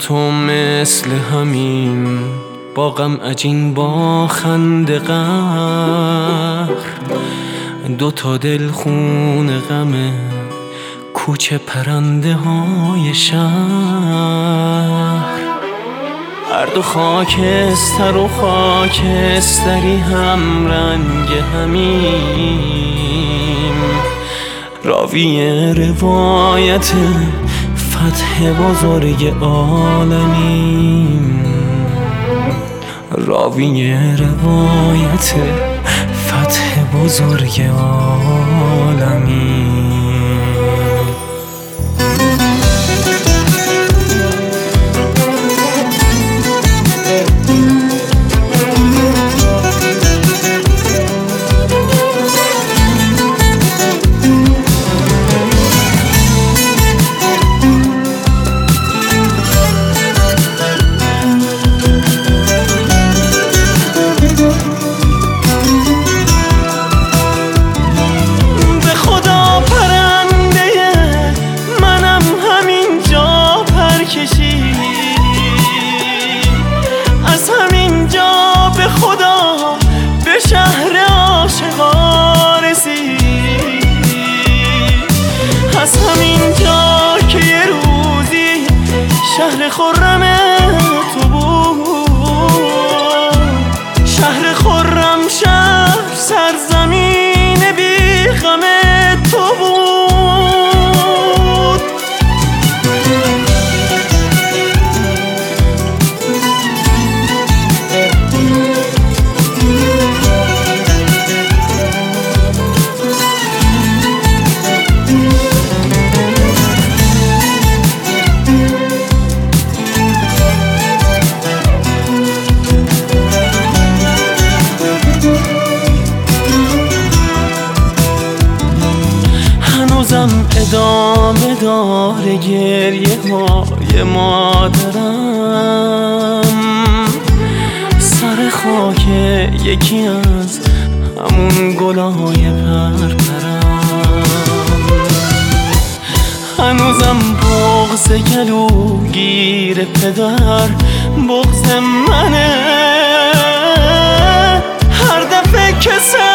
تو مثل همین با غم عجین با خنده قهر، دوتا دل خون غمه کوچه پرنده های شهر. هر دو خاکستر و خاکستری هم رنگ همیم، راوی روایت فتح بزرگ عالمیم، راوی روایت فتح بزرگ عالمیم. از همینجا به خدا به شهر عاشقا رسید، از همینجا که یه روزی شهر خرم تو بود، شهر خرم، شهر سرزمین بی غم تو بود. ادامه داره گریه های مادرم، سر خاک یکی از همون گلای پرپرم. هنوزم بغض گلوگیر پدر بغض منه، هر دفعه که